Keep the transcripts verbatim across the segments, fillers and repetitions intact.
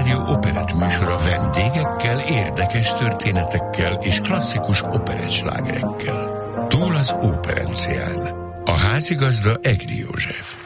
Klubrádió operett műsora vendégekkel, érdekes történetekkel és klasszikus operettslágerekkel. Túl az óperencián. A házigazda Egri József.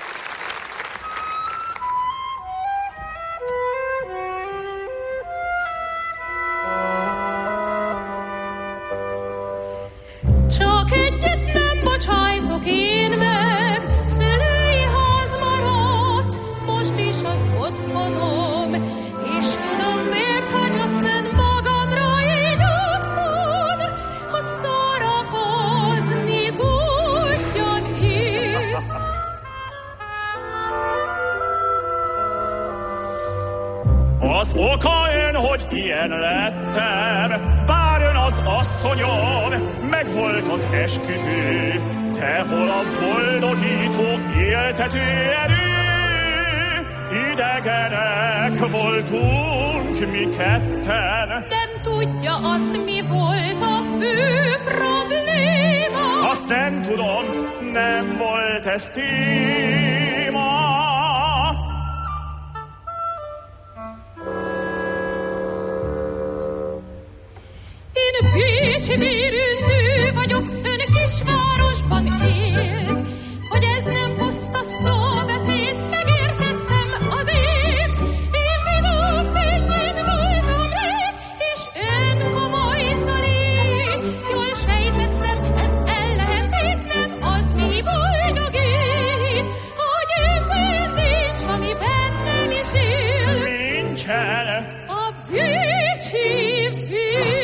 Csak egyet nem bocsájtok én meg, szülői ház maradt, most is az otthonom, és tudom, miért hagyott ön magamra így otthon, hogy szórakozni tudjon itt. Az oka én, hogy ilyen lettem, bár ön az asszonyom, meg volt az esküvő, te hol a boldogító, éltető erő. Idegenek voltunk mi ketten. Nem tudja azt, mi volt a fő probléma. Azt nem tudom, nem volt ez téma. Én bécsi vérű nő vagyok, ön kisvárosban élt. Hogy ez nem puszta szóbeszéd, megértettem azért. Én vidám, könnyed voltam rég, és ön komoly szolid. Jól sejtettem, ez ellentét nem az, mi boldogít. Hogy önben nincs, ami bennem is él. Nincsen. A bécsi vér.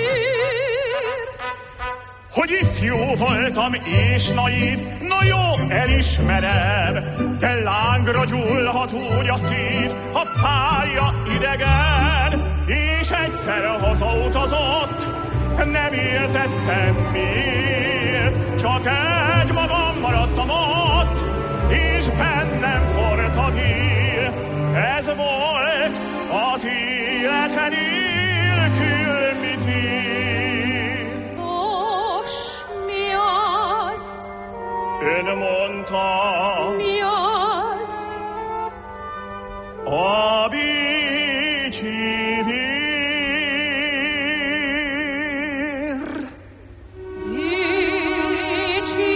Hogy ifjú voltam és naív, na jó, elismerem, de lángra gyullhat úgy a szív, ha pálya idegen, és egyszer hazautazott, nem értettem miért, csak egy magam maradtam ott, és bennem forrt a hír. Ez volt az életen nélkül mit ír. Nos, mi az? Ön mondta, Mi az? a bécsi vér. Bécsi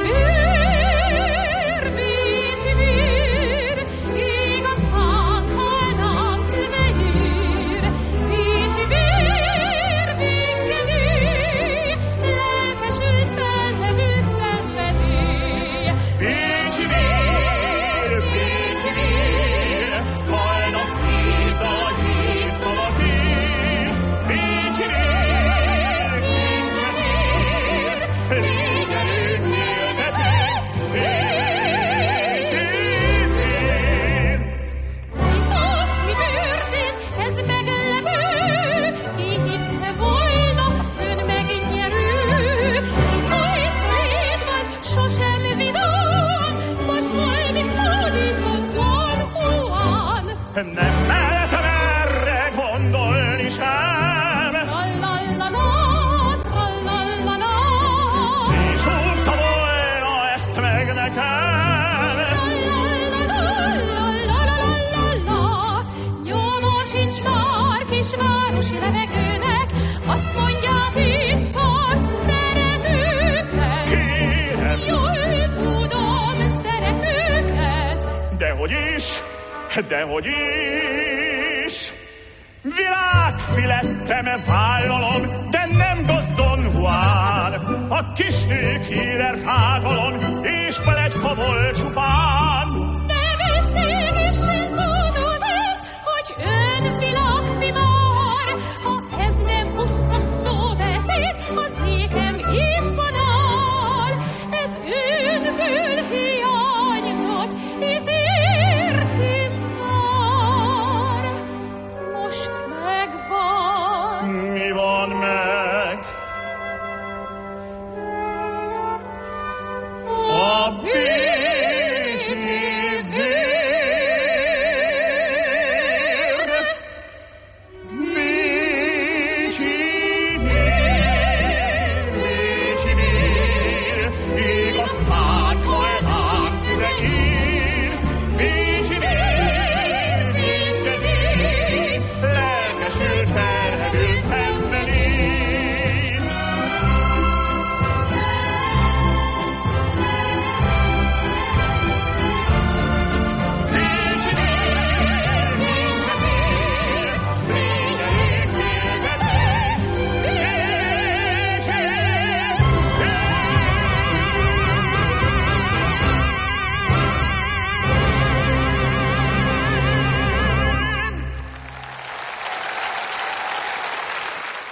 vér, bécsi vér, ég a szánkalnánk tüzeír. Bécsi vér, békedély, lelkesült, felhevült szenvedély. Bécsi vér, bécsi vér, hald a szív a hív szavakér. Bécsi vér, kincsetér, légyen ők éltetek. Bécsi vér. Hát, mi történt? Ez meglepő. Ki hitte volna, ön megnyerő? Ki oly szolid vagy, sosem vidám, most valamit hódított Don Juan. Nem mertem erre gondolni sem, Trallallala, trallallala, és rúgta volna ezt meg nekem. trallallala, nyoma sincs már kisvárosi levegőnek, azt mondják, itt tart szeretőket. Kérem, Jól tudom, szeretőket. dehogy is, dehogy is. Világfilettem vállalom, de nem gazdon Juan. A kisnők hírer hátalon, és pletyka volt csupán. De vesztégesen szólt azért, hogy ön világfi már. Ha ez nem puszta szóbeszéd, az nékem éppen áll. Ez önből hiányzott, és érti már. Most megvan. Mi van meg? A bécsi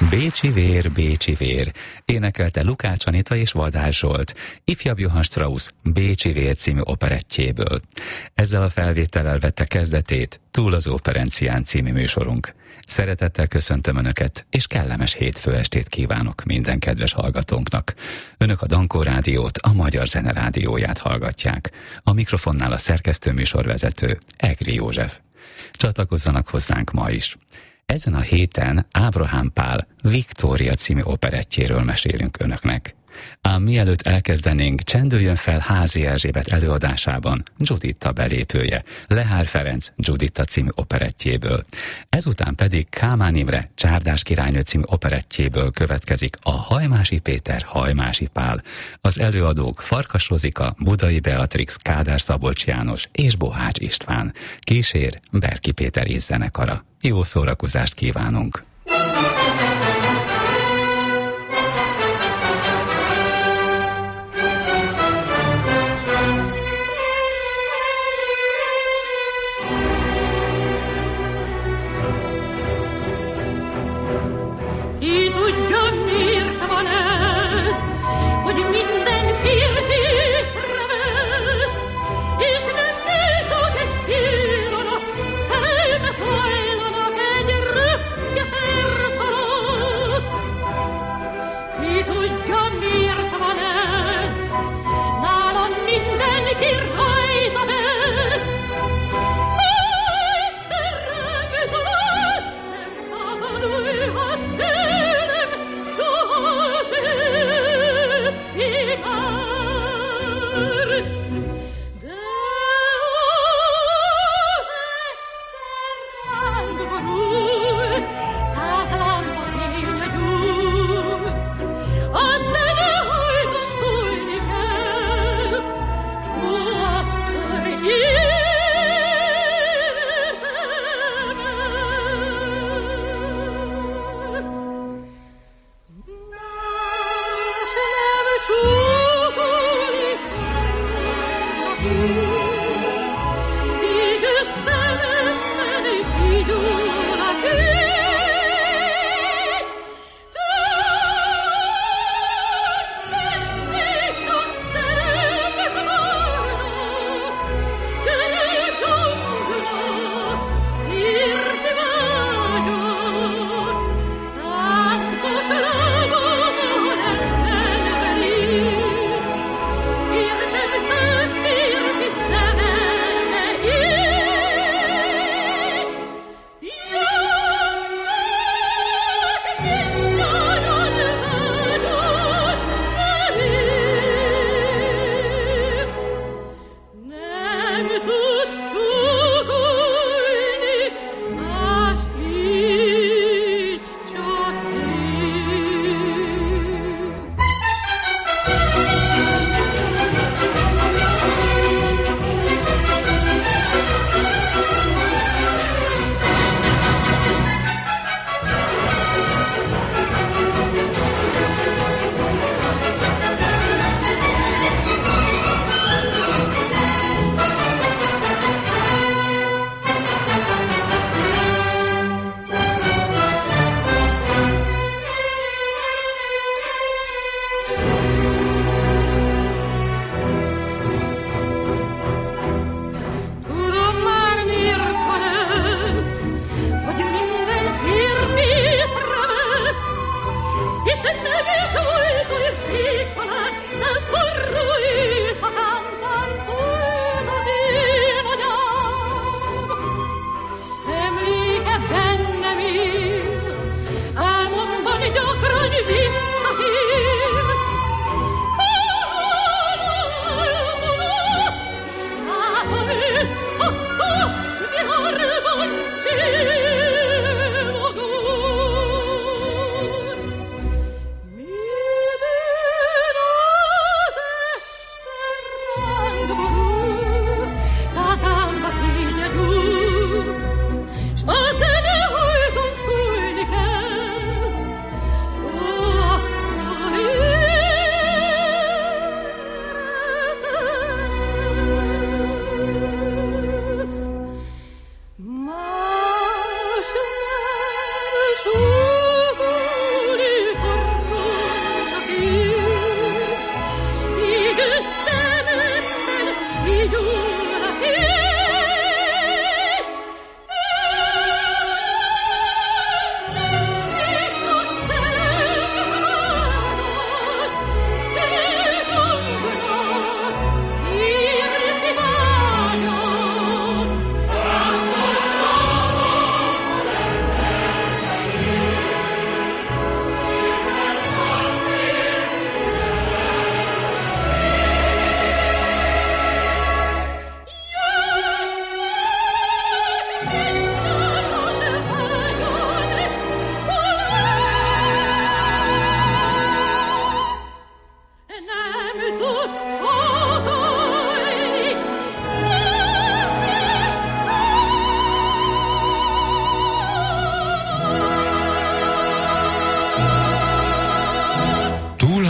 Bécsi vér, bécsi vér, énekelte Lukács Anita és Vadás Zsolt, ifjabb Johann Strauss Bécsi vér című operettjéből. Ezzel a felvétellel vette kezdetét Túl az Operencián című műsorunk. Szeretettel köszöntöm Önöket, és kellemes hétfő estét kívánok minden kedves hallgatónknak. Önök a Dankó Rádiót, a Magyar Zene Rádióját hallgatják. A mikrofonnál a szerkesztő műsorvezető, Egri József. Csatlakozzanak hozzánk ma is. Ezen a héten Ábrahám Pál Viktória című operettjéről mesélünk Önöknek. Ám mielőtt elkezdenénk, csendüljön fel Házi Erzsébet előadásában Giuditta belépője, Lehár Ferenc Giuditta című operettjéből. Ezután pedig Kálmán Imre Csárdás királynő című operettjéből következik a Hajmási Péter Hajmási Pál. Az előadók Farkas Rozika, Budai Beatrix, Kádár Szabolcs János és Bohács István. Kísér Berki Péter és zenekara. Jó szórakozást kívánunk! Így összemenni, így órán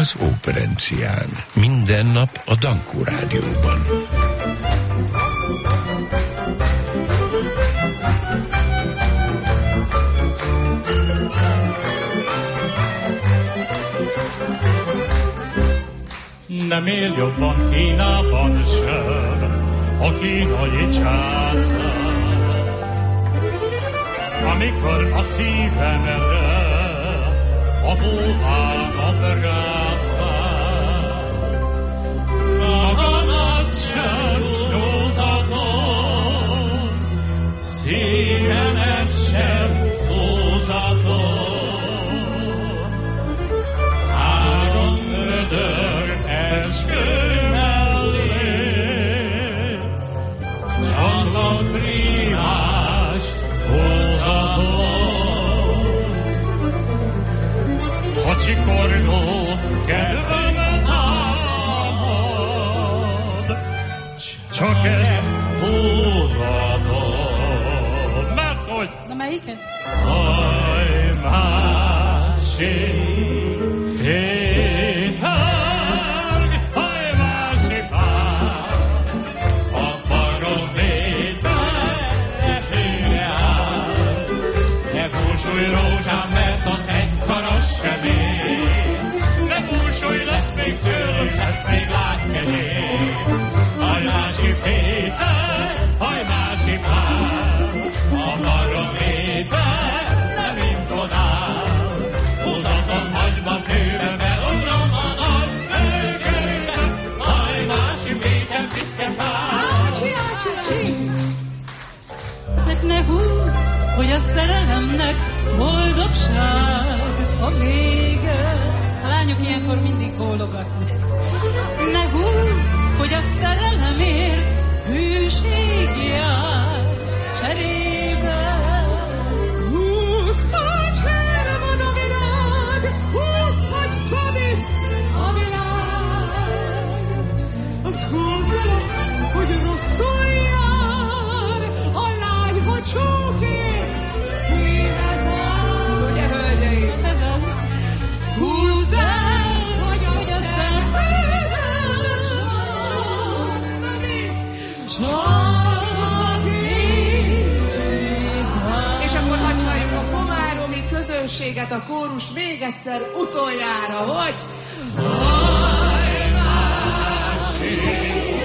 az Óperencián. Minden nap a Dankó Rádióban. Nem él jobban Kínában sem a kínai császár. Amikor a szívemre a búvám a brászár, magamat sem nyúzatom, szívemet sem szózatom. Három ödör eskü mellé, csak a primást hozhatom. A csikorgó kedvemet támad, csak ezt húzhatom. Mert hogy... Na melyiket? Haj, másik héten, haj, másik pár, a barométer esőre áll. Ne búsulj rózsám, mert az egy karas sem ér. Ne búsulj, lesz még szőlő, lesz még lágykenyér. Haj, másik héten, haj, másik pár, a barométer nem imponál. Húzatom hagyma főbe, beugrom a nagy bőgőbe. Haj, másik véken, pitken pár. Ácsi, ácsi, csi! Hát ne húzd, hogy a szerelemnek boldogság a vége. A lányok ilyenkor mindig bólogatnak. Ne húzd, hogy a szerelemért hűség jár cserébe. Húzd, hogy hervad a világ, húzd, hogy kabisz a világ. Az húzd el azt, hogy rosszul jár a lány, hogy csókér szíved áll. Ugye, hölgyeim? Hát ez az. Húzd el, hogy a szemed csak téged. És akkor hadd halljuk a komáromi közönséget, a kórust még egyszer utoljára, hogy... Haj, másik!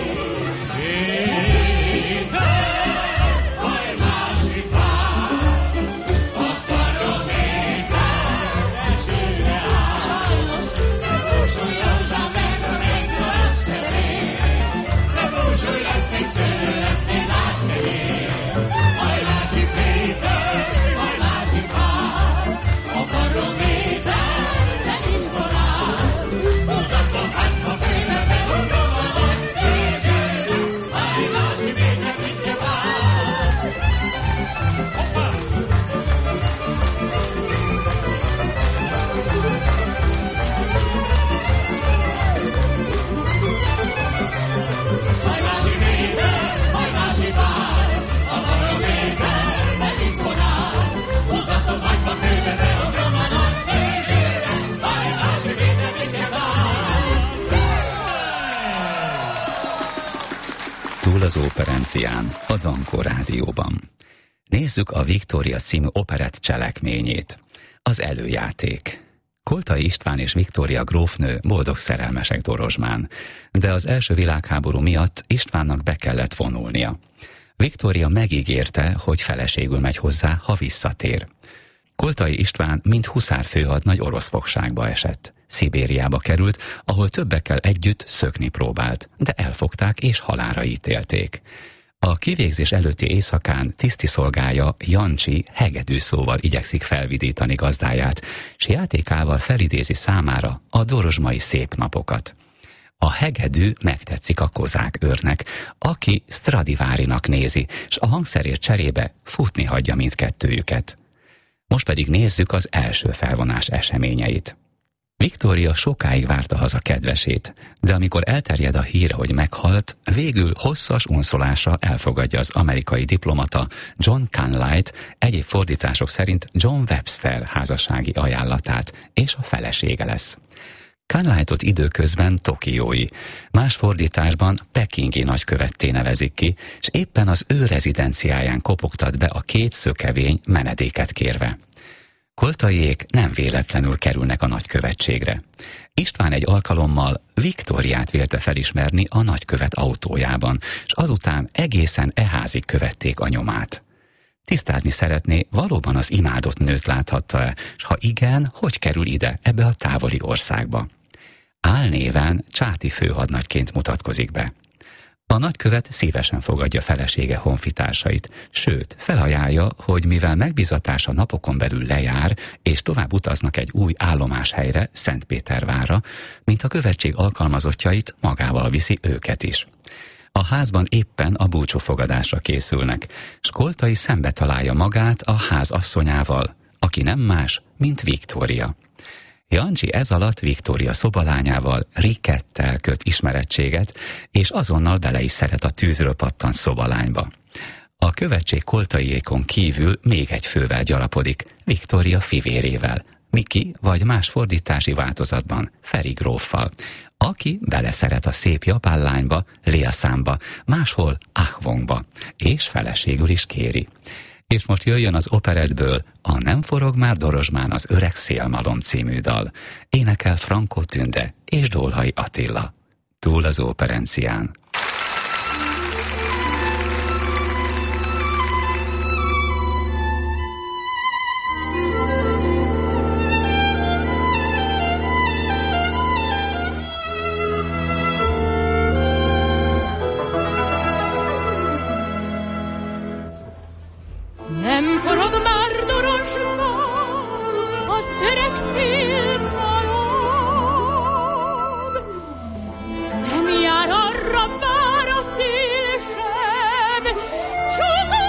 Túl az Óperencián, a Dankó Rádióban. Nézzük a Viktória című operett cselekményét. Az előjáték. Koltai István és Viktória grófnő boldog szerelmesek Dorozsmán, de az első világháború miatt Istvánnak be kellett vonulnia. Viktória megígérte, hogy feleségül megy hozzá, ha visszatér. Koltai István mint huszár főhadnagy orosz fogságba esett. Szibériába került, ahol többekkel együtt szökni próbált, de elfogták és halálra ítélték. A kivégzés előtti éjszakán tisztiszolgája Jancsi hegedű szóval igyekszik felvidítani gazdáját, s játékával felidézi számára a dorozsmai szép napokat. A hegedű megtetszik a kozák őrnek, aki Stradivárinak nézi, s a hangszerért cserébe futni hagyja mindkettőjüket. Most pedig nézzük az első felvonás eseményeit. Viktória sokáig várta haza kedvesét, de amikor elterjed a hír, hogy meghalt, végül hosszas unszolása elfogadja az amerikai diplomata John Canlight, egyéb fordítások szerint John Webster házassági ajánlatát, és a felesége lesz. Cartwrightot időközben tokiói, más fordításban pekingi nagykövetté nevezik ki, és éppen az ő rezidenciáján kopogtat be a két szökevény menedéket kérve. Koltaiék nem véletlenül kerülnek a nagykövetségre. István egy alkalommal Viktóriát vélte felismerni a nagykövet autójában, és azután egészen eházig követték a nyomát. Tisztázni szeretné, valóban az imádott nőt láthatta-e, és ha igen, hogy kerül ide, ebbe a távoli országba. Álnéven Csáti főhadnagyként mutatkozik be. A nagykövet szívesen fogadja felesége honfitársait, sőt, felajánlja, hogy mivel megbizatása napokon belül lejár, és tovább utaznak egy új állomáshelyre, Szentpétervárra, mint a követség alkalmazottjait magával viszi őket is. A házban éppen a búcsúfogadásra készülnek, s Koltai szembe találja magát a ház asszonyával, aki nem más, mint Viktória. Jancsi ez alatt Viktória szobalányával, Rikettel köt ismerettséget, és azonnal bele is szeret a tűzről pattant szobalányba. A követség Koltaiékon kívül még egy fővel gyarapodik, Viktória fivérével, Miki vagy más fordítási változatban, Feri gróffal, aki beleszeret a szép japán lányba, Liaszámba, máshol Ahvongba, és feleségül is kéri. És most jöjjön az operettből a Nem forog már Dorozsmán az öreg szélmalom című dal. Énekel Frankó Tünde és Dolhai Attila. Túl az óperencián. Nem forog már Dorozsmán az öreg szélmalom, nem jár arra már a szél sem, csak a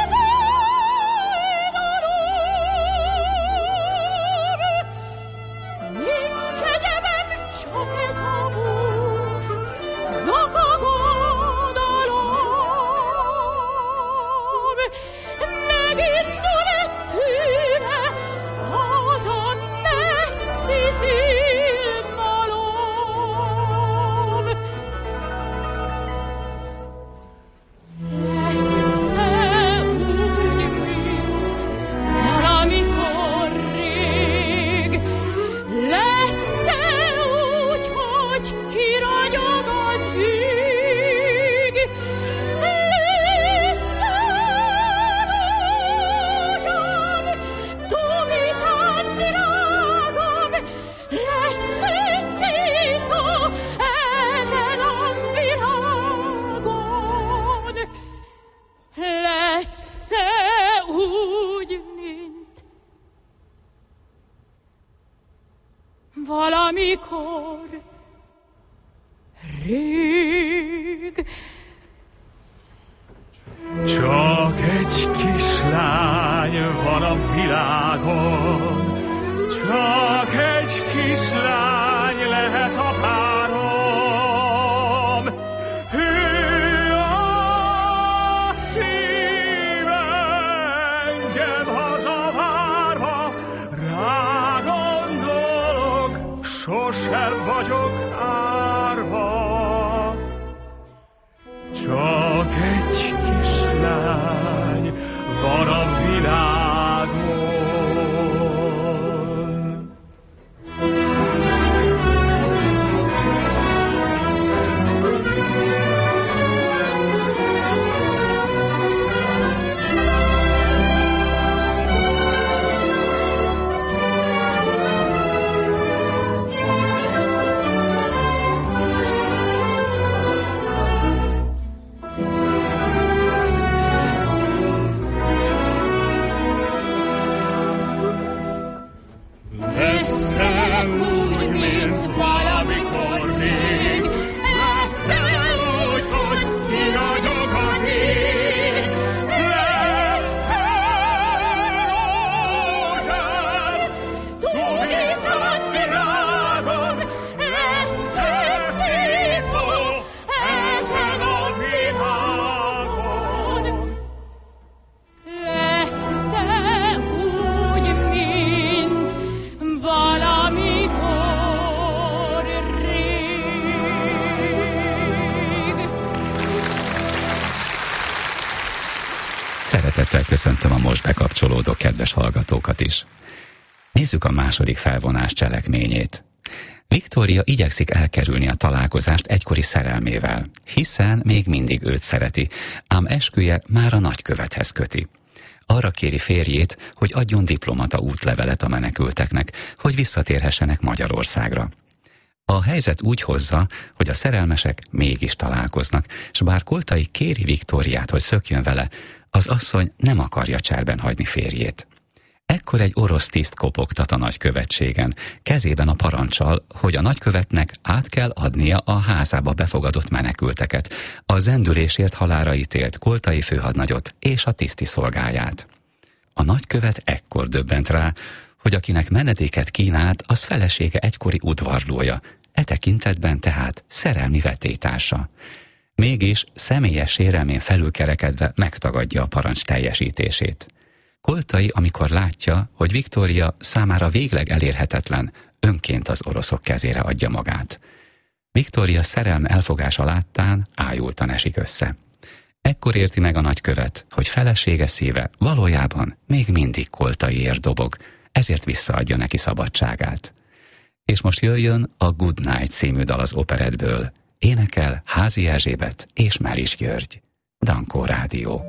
fájdalom. Nincs egyebem, csak ez a mús, zakog a dalom. Megindul egy tűne az a messzi színmalom. Messze úgy, mint valamikor rég, lesz-e úgy, hogy kiragyog az ég, lesz-e rózsám, Tomitán virágom, lesz-e tító ezen a világon, lesz-e úgy, mint valamikor rég. Csak egy kislány van a világon, csak egy kislány lehet a párom. Ő a szív engem hazavárva, rágondolok, sosem vagyok árva. Csak egy kislány van a világon. Lesz-e úgy, mint valamikor rég, lesz-e úgy, hogy kiragyog az ég, lesz-e rózsám, Tomitán virágom, lesz-e tító ezen a világon, lesz-e úgy, mint valamikor köszöntöm a most bekapcsolódó kedves hallgatókat is. Nézzük a második felvonás cselekményét. Viktória igyekszik elkerülni a találkozást egykori szerelmével, hiszen még mindig őt szereti, ám esküje már a nagykövethez köti. Arra kéri férjét, hogy adjon diplomata útlevelet a menekülteknek, hogy visszatérhessenek Magyarországra. A helyzet úgy hozza, hogy a szerelmesek mégis találkoznak, s bár Koltai kéri Viktóriát, hogy szökjön vele, az asszony nem akarja cserben hagyni férjét. Ekkor egy orosz tiszt kopogtat a nagykövetségen, kezében a parancsal, hogy a nagykövetnek át kell adnia a házába befogadott menekülteket, a zendülésért halálra ítélt Koltai főhadnagyot és a tiszti szolgáját. A nagykövet ekkor döbbent rá, hogy akinek menedéket kínált, az felesége egykori udvarlója, e tekintetben tehát szerelmi vetélytársa. Mégis személyes sérelmén felülkerekedve megtagadja a parancs teljesítését. Koltai, amikor látja, hogy Viktória számára végleg elérhetetlen, önként az oroszok kezére adja magát. Viktória szerelme elfogása láttán ájultan esik össze. Ekkor érti meg a nagykövet, hogy felesége szíve valójában még mindig Koltaiért dobog, ezért visszaadja neki szabadságát. És most jöjjön a Good Night című dal az operettből. Énekel Házi Erzsébet és Melis György. Dankó Rádió.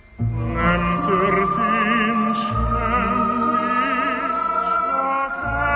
Nem történt semmi, csak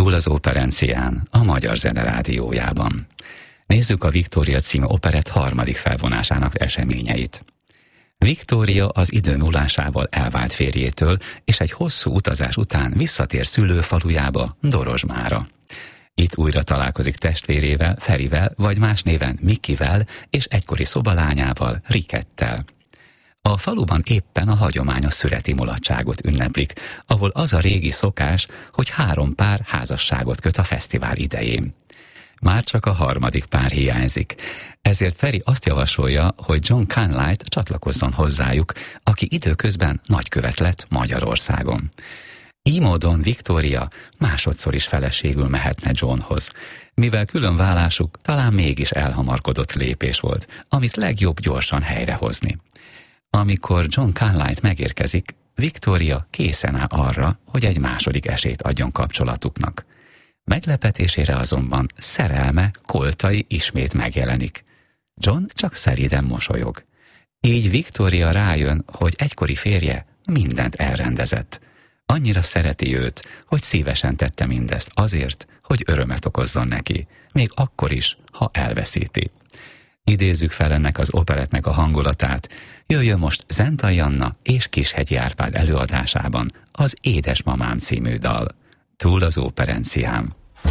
Túl az operencián, a Magyar Zene Rádiójában. Nézzük a Viktória című operett harmadik felvonásának eseményeit. Viktória az idő múlásával elvált férjétől, és egy hosszú utazás után visszatér szülőfalujába, Dorozsmára. Itt újra találkozik testvérével, Ferivel, vagy más néven Mikivel, és egykori szobalányával, Rikettel. A faluban éppen a hagyományos születi mulatságot ünneplik, ahol az a régi szokás, hogy három pár házasságot köt a fesztivál idején. Már csak a harmadik pár hiányzik, ezért Feri azt javasolja, hogy John Canlight csatlakozzon hozzájuk, aki időközben nagykövet lett Magyarországon. Így módon Viktória másodszor is feleségül mehetne Johnhoz, mivel különválásuk talán mégis elhamarkodott lépés volt, amit legjobb gyorsan helyrehozni. Amikor John Canlight megérkezik, Viktória készen áll arra, hogy egy második esélyt adjon kapcsolatuknak. Meglepetésére azonban szerelme, Koltai ismét megjelenik. John csak szelíden mosolyog. Így Viktória rájön, hogy egykori férje mindent elrendezett. Annyira szereti őt, hogy szívesen tette mindezt azért, hogy örömet okozzon neki, még akkor is, ha elveszíti. Idézzük fel ennek az operettnek a hangulatát. Jöjjön most Zentai Anna és Kishegyi Árpád előadásában az Édesmamám című dal. Túl az operencián.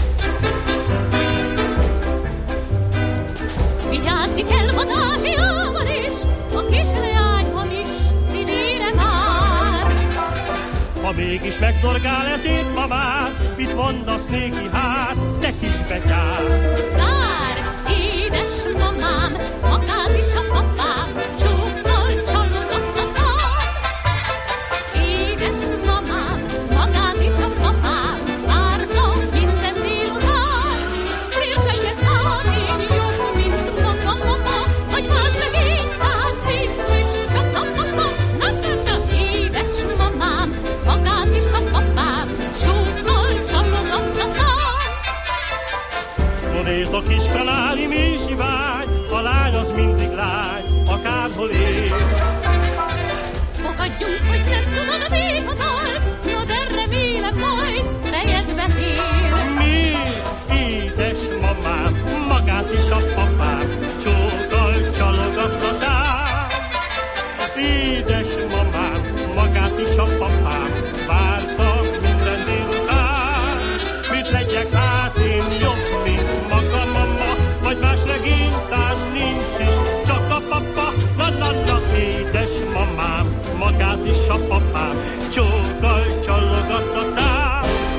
Vigyázni kell vadázsiával is, a kis leány hamis szívére vár. Ha mégis megdorgál ez én mamár, mit mondasz néki hát, te kis betyár? Kár, édes mamám, magát is a papám, csókkal csalogat a pár. Édes mamám, magát is a papám, várta minden délután. Miért legyek hát én jobb, mint maga mama, vagy más legénytán nincs is csak a papa. Na, na, na, édes mamám, magát is a papám, csókkal csalogat a pár. No nézd a kis kanári mi sivány, a lány az mindig lány, akárhol él. Fogadjunk, hogy nem tudod a békadal, no de remélem majd fejedbe fér. Mi, édes mamám, magát is a papám, csókkal csalogattatál. Édes mamám, magát is a papám, várta minden délután. Mit legyek hát én jobb, mint maga mama, vagy más legénytán nincs is, csak a papa. Na, na, na, édes mamám, magát is a papám, csókkal csalogattatál.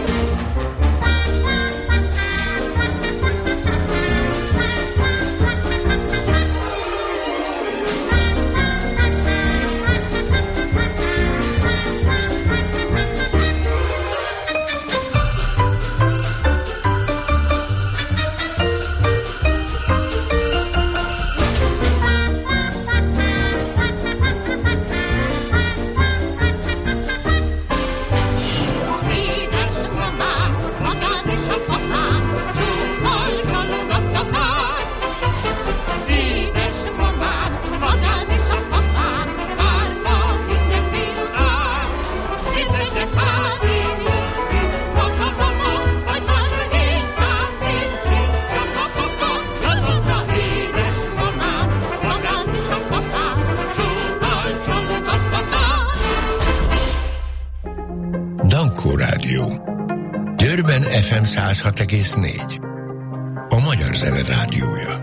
Édes mamám, magát is a papám, csókkal csalogat a pár. Édes mamám, magát is a papám, várta minden délután. Miért legyek hát én jobb, mint maga mama, vagy más legénytán nincs itt, csak a papa. Na, na, na, édes mamám, magát is a papám, csókkal csalogat a pár. Dankó Rádió. Győrben ef em száz hat egész négy. A Magyar Zene Rádiója.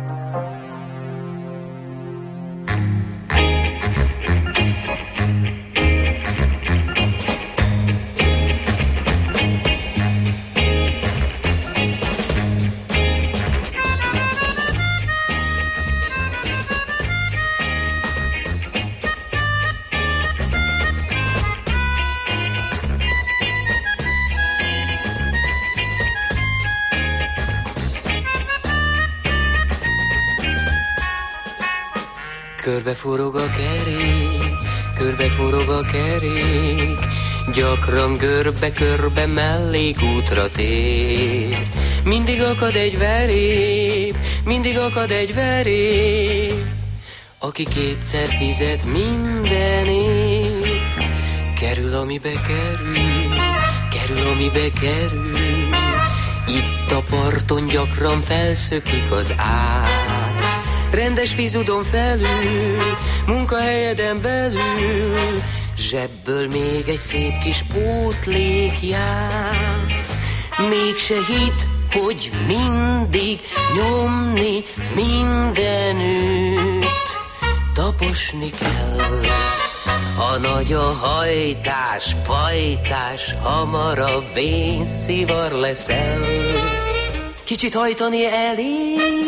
Körbe forog a kerék, körbe forog a kerék, gyakran görbe-körbe mellékútra tér. Mindig akad egy verép, mindig akad egy verép, aki kétszer fizet mindenért. Kerül, amibe kerül, kerül, amibe kerül, Itt a parton gyakran felszökik az ár. Rendes vizudon felül, munkahelyeden belül, zsebből még egy szép kis pótlék jár. Mégse hidd, hogy mindig nyomni mindenütt, taposni kell. A nagy a hajtás, pajtás, hamarabb vén szivar leszel. Kicsit hajtani elég,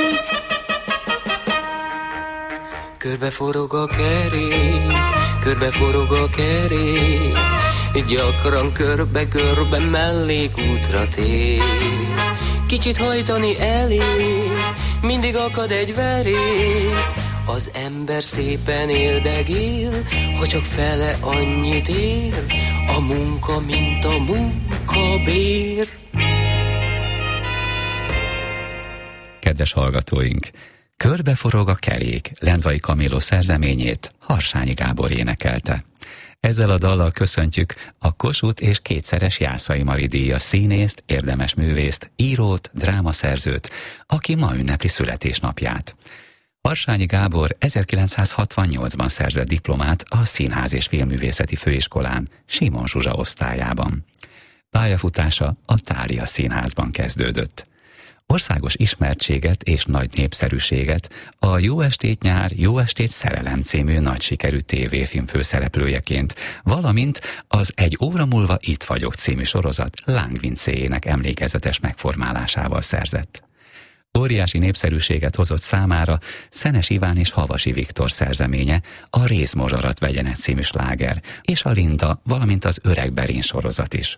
körbeforog a kerék, körbeforog a kerék, gyakran körbe-körbe mellékútra tér. Kicsit hajtani elég, mindig akad egy verék, az ember szépen éldegél, ha csak fele annyit ér, a munka, mint a munkabér. Kedves hallgatóink! Körbeforog a kerék Lendvai Kamilló szerzeményét Harsányi Gábor énekelte. Ezzel a dallal köszöntjük a Kossuth és kétszeres Jászai Mari díjas színészt, érdemes művészt, írót, drámaszerzőt, aki ma ünnepli születésnapját. Harsányi Gábor ezerkilencszázhatvannyolcban szerzett diplomát a Színház és Filmművészeti Főiskolán, Simon Zsuzsa osztályában. Pályafutása a Thália Színházban kezdődött. Országos ismertséget és nagy népszerűséget a Jó estét nyár, Jó estét szerelem című nagy sikerű tévéfilm főszereplőjeként, valamint az Egy óra múlva itt vagyok című sorozat lángvincéjének emlékezetes megformálásával szerzett. Óriási népszerűséget hozott számára Szenes Iván és Havasi Viktor szerzeménye, a Rézmozsarat vegyenet című sláger, és a Linda, valamint az Öreg Berin sorozat is.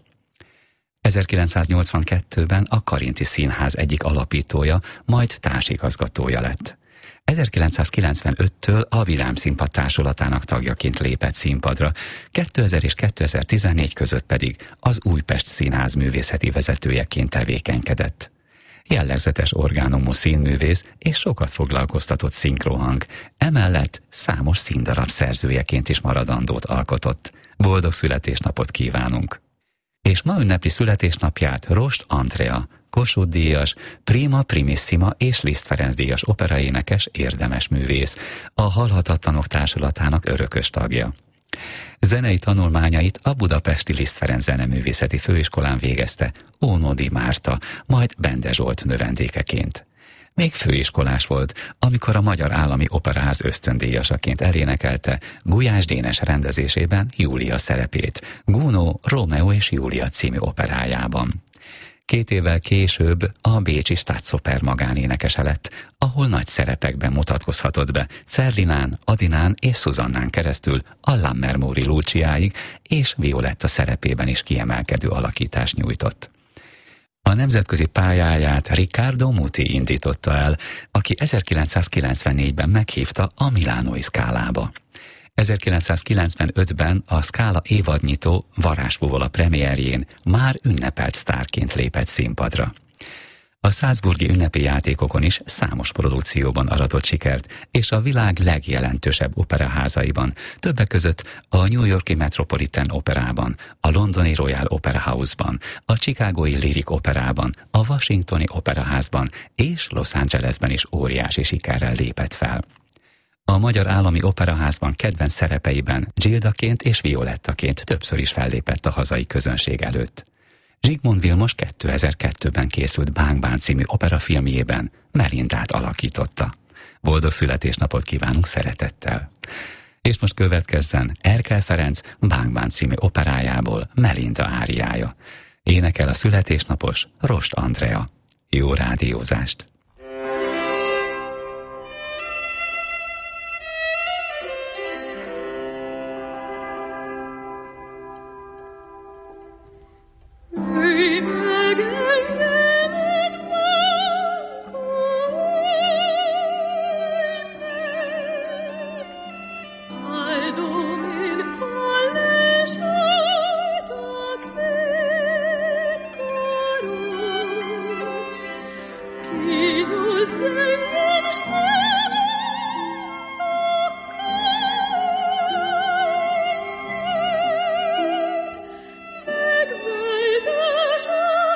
ezerkilencszáznyolcvankettőben a Karinti Színház egyik alapítója, majd társigazgatója lett. ezerkilencszázkilencvenöttől a Vidám Színpad társulatának tagjaként lépett színpadra, kétezer és kétezer-tizennégy között pedig az Újpest Színház művészeti vezetőjeként tevékenykedett. Jellegzetes orgánumú színművész és sokat foglalkoztatott szinkrohang, emellett számos színdarab szerzőjeként is maradandót alkotott. Boldog születésnapot kívánunk! És ma ünnepli születésnapját Rost Andrea, Kossuth díjas, Prima Primissima és Liszt Ferenc díjas operaénekes, érdemes művész, a Halhatatlanok társulatának örökös tagja. Zenei tanulmányait a budapesti Liszt Ferenc Zeneművészeti Főiskolán végezte Ónodi Márta, majd Bende Zsolt növendékeként. Még főiskolás volt, amikor a Magyar Állami Operaház ösztöndíjasaként elénekelte Gulyás Dénes rendezésében Júlia szerepét, Gounod Rómeó és Júlia című operájában. Két évvel később a bécsi Staatsoper magánénekese lett, ahol nagy szerepekben mutatkozhatott be Cerlinán, Adinán és Szuzannán keresztül a Lammermoor-i Luciáig, és Violetta szerepében is kiemelkedő alakítást nyújtott. A nemzetközi pályáját Riccardo Muti indította el, aki ezerkilencszázkilencvennégyben meghívta a Milánói Scálába. ezerkilencszázkilencvenötben a Scala évadnyitó Varázsfuvola premierjén már ünnepelt sztárként lépett színpadra. A salzburgi ünnepi játékokon is számos produkcióban aratott sikert, és a világ legjelentősebb operaházaiban, többek között a New Yorki Metropolitan Operában, a londoni Royal Opera House-ban, a chicagói Lyric Operában, a washingtoni Operaházban és Los Angelesben is óriási sikerrel lépett fel. A Magyar Állami Operaházban kedvenc szerepeiben Gildaként és Violettaként többször is fellépett a hazai közönség előtt. Zsigmond Vilmos kétezer-kettőben készült Bánk Bán című operafilmjében Melindát alakította. Boldog születésnapot kívánunk szeretettel! És most következzen Erkel Ferenc Bánk Bán című operájából Melinda áriája. Énekel a születésnapos Rost Andrea. Jó rádiózást! Megváltás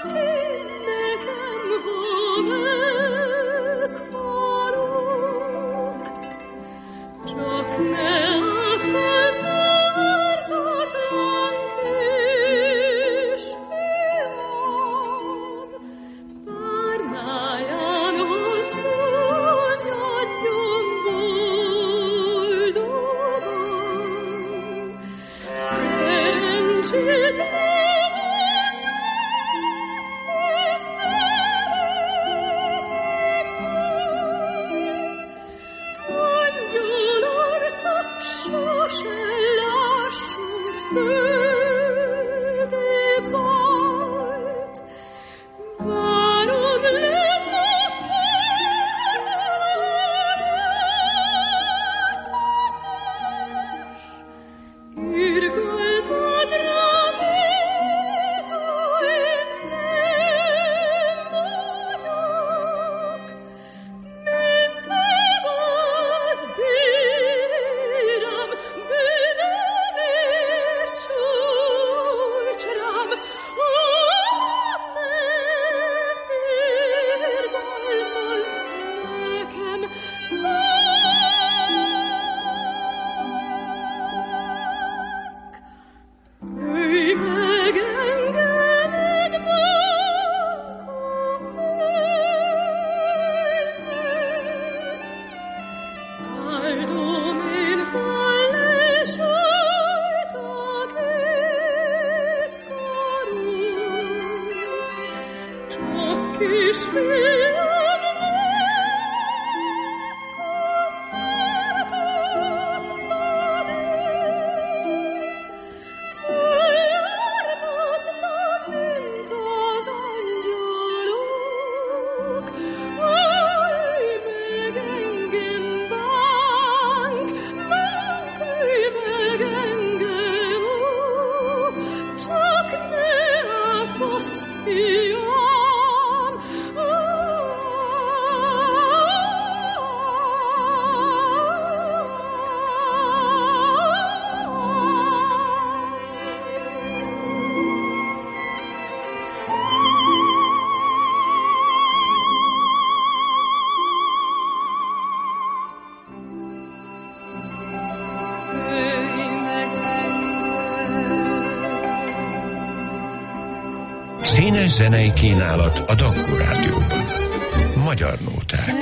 Színes zenei kínálat a Dankó Rádióban. Magyar nóták.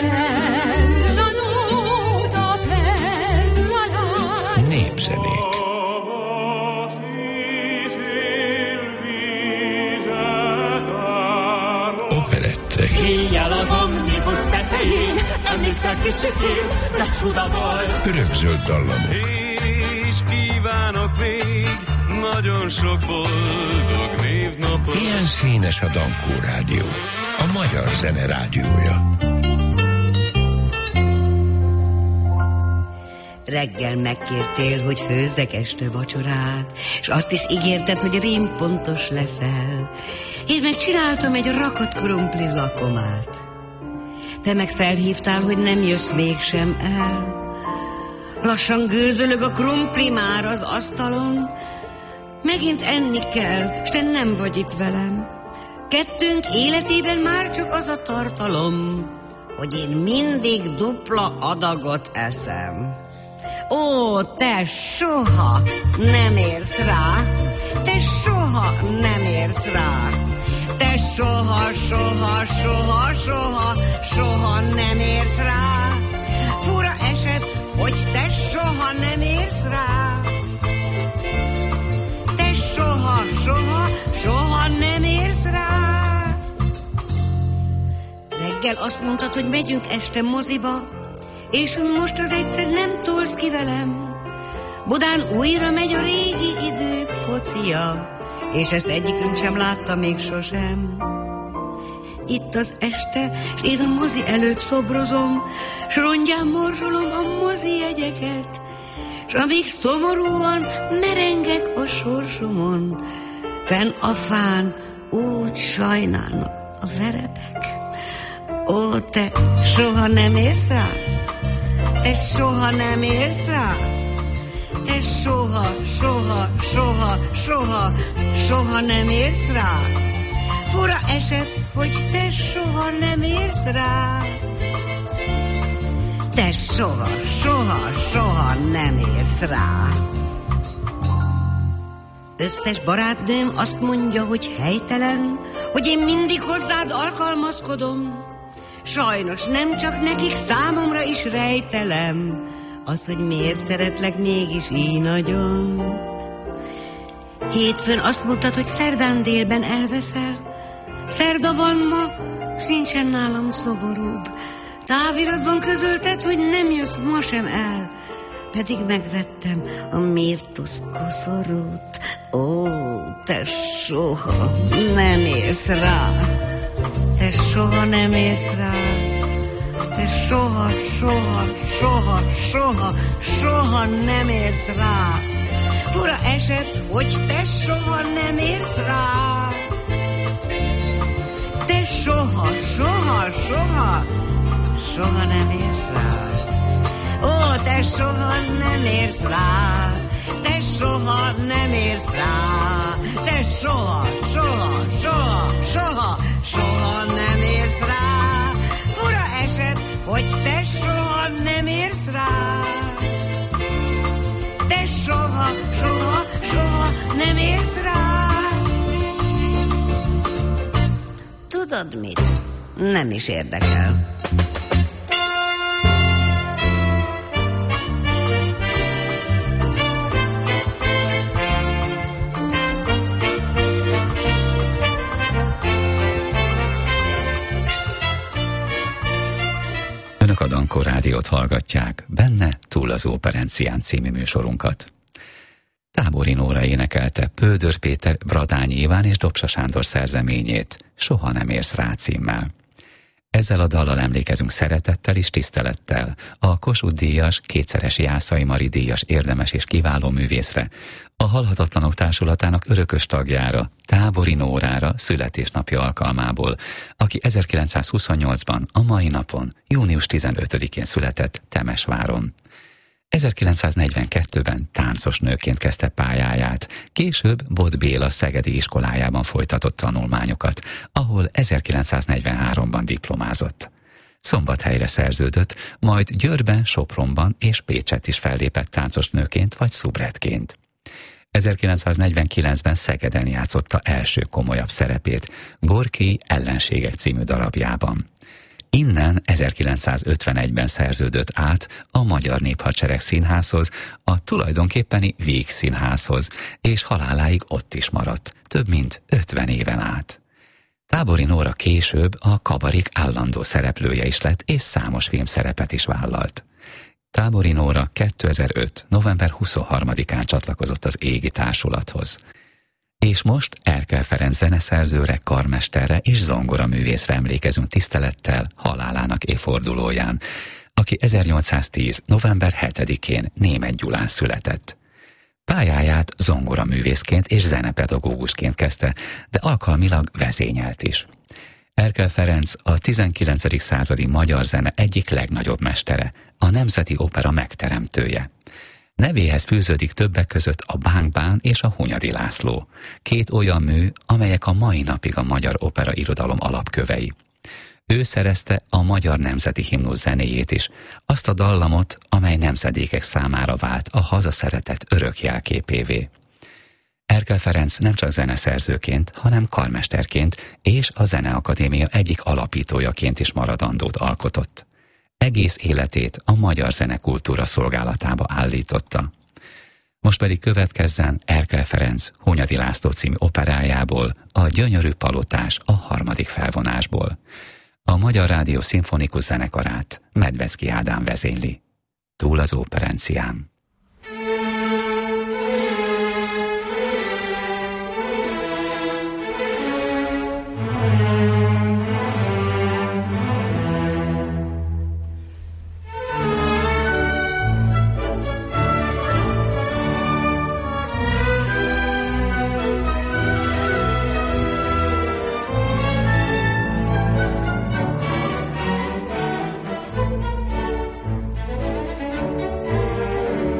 Népzenék. Operettek. Éjjel az omnibus tetején, emlékszel kicsikén, de csuda volt. Örökzöld dallamok. És kívánok még nagyon sok boldog névnapot. Ilyen színes a Dankó Rádió, a magyar zene rádiója. Reggel megkértél, hogy főzzek este vacsorát, és azt is ígérted, hogy rémpontos leszel. Én meg csináltam egy rakat krumpli lakomát. Te meg felhívtál, hogy nem jössz mégsem el. Lassan gőzölög a krumpli már az asztalon. Megint enni kell, s te nem vagy itt velem. Kettőnk életében már csak az a tartalom, hogy én mindig dupla adagot eszem. Ó, te soha nem érsz rá, te soha nem érsz rá. Te soha, soha, soha, soha, soha nem érsz rá. Fura eset, hogy te soha nem érsz rá. Te soha, soha, soha nem érsz rá. Reggel azt mondtad, hogy megyünk este moziba, és most az egyszer nem tolsz ki velem. Budán újra megy a régi idők focia, és ezt egyikünk sem látta még sosem. Itt az este, s én a mozi előtt szobrozom, s rongyán morzsolom a mozi jegyeket, s amíg szomorúan merengek a sorsomon, fenn a fán úgy sajnálnak a verebek. Ó, te soha nem érsz rá, te soha nem érsz rá, te soha, soha, soha, soha, soha nem érsz rá. Fura eset, hogy te soha nem érsz rá. Te soha, soha, soha nem érsz rá. Összes barátnőm azt mondja, hogy helytelen, hogy én mindig hozzád alkalmazkodom. Sajnos nem csak nekik, számomra is rejtelem az, hogy miért szeretlek mégis így nagyon. Hétfőn azt mondtad, hogy szerdán délben elveszel. Szerda van ma, s nincsen nálam szoborúbb. Táviratban közölted, hogy nem jössz ma sem el, pedig megvettem a Mirtusz koszorút. Ó, te soha nem érsz rá, te soha nem érsz rá, te soha, soha, soha, soha, soha nem érsz rá. Fura eset, hogy te soha nem érsz rá. Te soha, soha, soha, soha nem érsz rá. Ó, te soha nem érsz rá, te soha nem érsz rá, te soha, soha, soha, soha, soha nem érsz rá. Fura eset, hogy te soha nem érsz rá. Te soha, soha, soha nem érsz rá. Tudod mit? Nem is érdekel. Önök a Dankó Rádiót hallgatják, benne Túl az Óperencián című műsorunkat. Tábori Nóra énekelte Pöldör Péter, Bradányi Iván és Dobsa Sándor szerzeményét, Soha nem érsz rá címmel. Ezzel a dallal emlékezünk szeretettel és tisztelettel a Kossuth-díjas, kétszeres Jászai Mari díjas érdemes és kiváló művészre, a Halhatatlanok Társulatának örökös tagjára, Tábori Nórára születésnapja alkalmából, aki ezerkilencszázhuszonnyolcban a mai napon, június tizenötödikén született Temesváron. ezerkilencszáznegyvenkettőben táncos nőként kezdte pályáját, később Bot Béla szegedi iskolájában folytatott tanulmányokat, ahol ezerkilencszáznegyvenháromban diplomázott. Szombathelyre szerződött, majd Győrben, Sopronban és Pécsett is fellépett táncos nőként vagy szubrettként. ezerkilencszáznegyvenkilencben Szegeden játszotta első komolyabb szerepét, Gorki Ellenségek című darabjában. Innen ezerkilencszázötvenegyben szerződött át a Magyar Néphadsereg Színházhoz, a tulajdonképpeni Víg Színházhoz, és haláláig ott is maradt, több mint ötven éven át. Tábori Nóra később a Kabarék állandó szereplője is lett, és számos filmszerepet is vállalt. Tábori Nóra kétezer-öt. november huszonharmadikán csatlakozott az Égi Társulathoz. És most Erkel Ferenc zeneszerzőre, karmesterre és zongoraművészre emlékezünk tisztelettel halálának évfordulóján, aki ezernyolcszáztíz. november hetedikén Németh-Gyulán született. Pályáját zongoraművészként és zenepedagógusként kezdte, de alkalmilag vezényelt is. Erkel Ferenc a tizenkilencedik századi magyar zene egyik legnagyobb mestere, a Nemzeti Opera megteremtője. Nevéhez fűződik többek között a Bánk-bán és a Hunyadi László, két olyan mű, amelyek a mai napig a magyar opera irodalom alapkövei. Ő szerezte a magyar nemzeti himnusz zenéjét is, azt a dallamot, amely nemzedékek számára vált a hazaszeretet örök jelképévé. Erkel Ferenc nem csak zeneszerzőként, hanem karmesterként és a Zeneakadémia egyik alapítójaként is maradandót alkotott. Egész életét a magyar zenekultúra szolgálatába állította. Most pedig következzen Erkel Ferenc Hunyadi László című operájából, a Gyönyörű palotás a harmadik felvonásból. A Magyar Rádió Szimfonikus Zenekarát Medvecki Ádám vezényli. Túl az Óperencián. Thank you.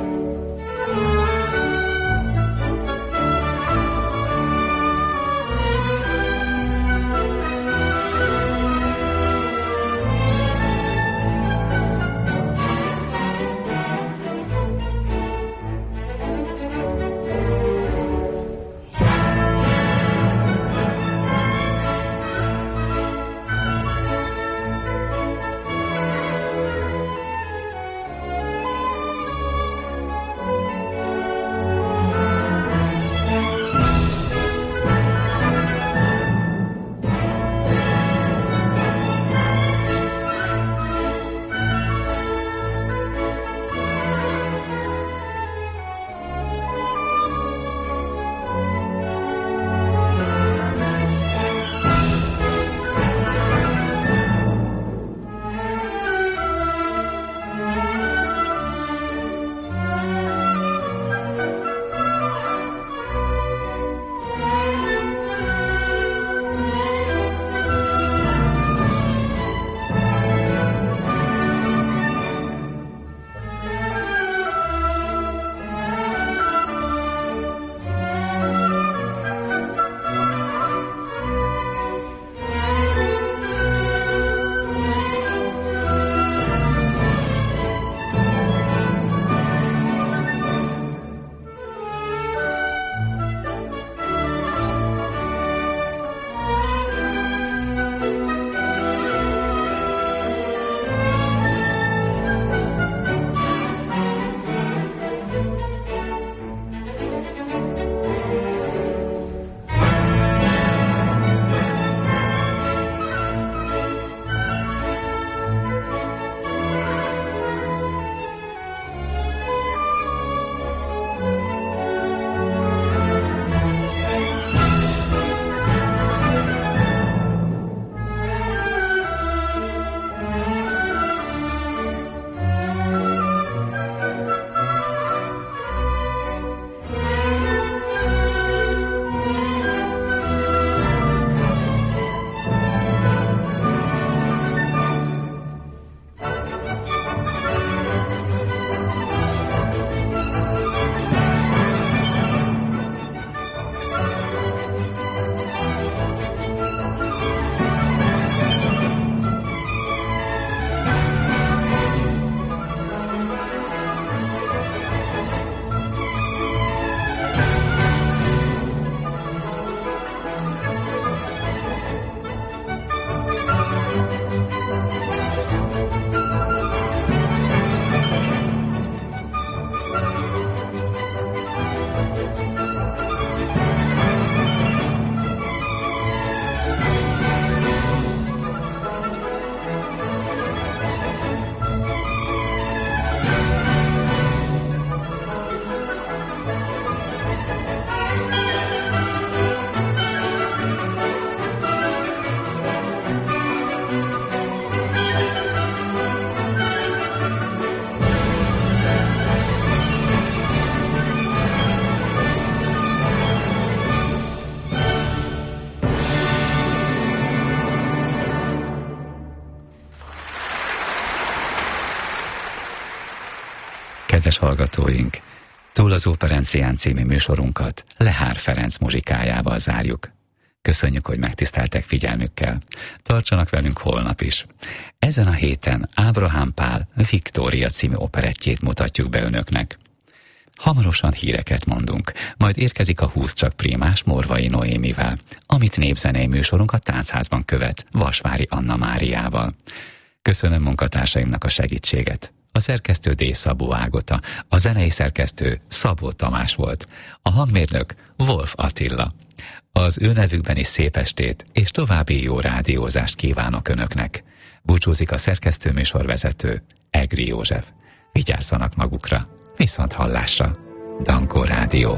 Kedves hallgatóink, Túl az Operencián című műsorunkat Lehár Ferenc muzsikájával zárjuk. Köszönjük, hogy megtiszteltek figyelmükkel. Tartsanak velünk holnap is. Ezen a héten Ábrahám Pál Viktória című operettjét mutatjuk be önöknek. Hamarosan híreket mondunk, majd érkezik a húsz csak prímás Morvai Noémivel, amit népzenei műsorunk a Táncszázban követ Vasvári Anna Máriával. Köszönöm munkatársaimnak a segítséget. A szerkesztő D. Szabó Ágota, a zenei szerkesztő Szabó Tamás volt, a hangmérnök Wolf Attila. Az ő nevükben is szép estét és további jó rádiózást kívánok önöknek. Búcsúzik a szerkesztő műsorvezető Egri József. Vigyázzanak magukra, viszont hallásra. Dankó Rádió.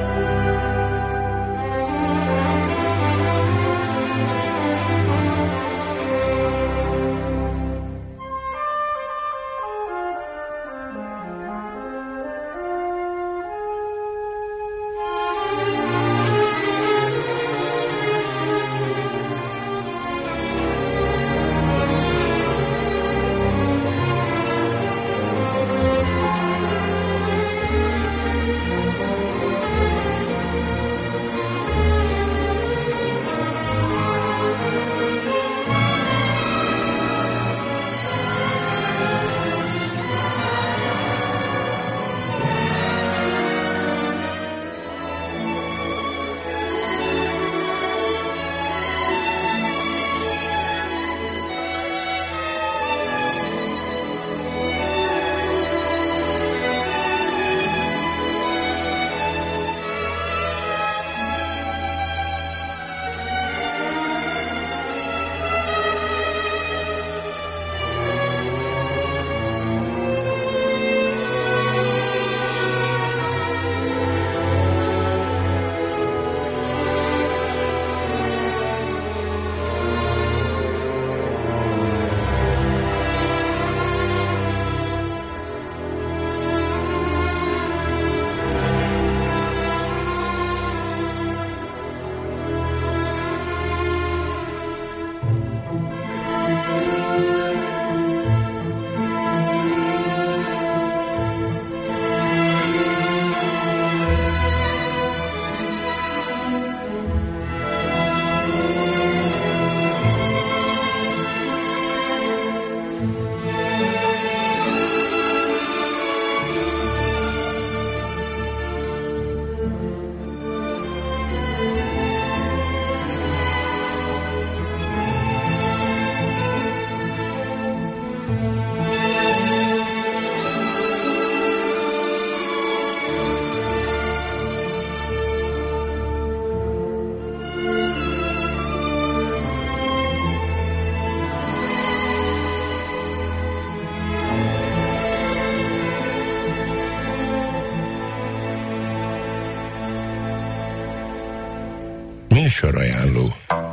Műsorajánló.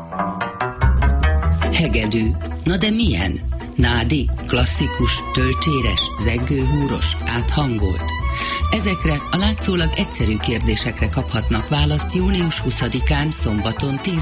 Hegedű. Na de milyen? Nádi, klasszikus, tölcséres, zeggőhúros, áthangolt. Ezekre a látszólag egyszerű kérdésekre kaphatnak választ június huszadikán szombaton tíz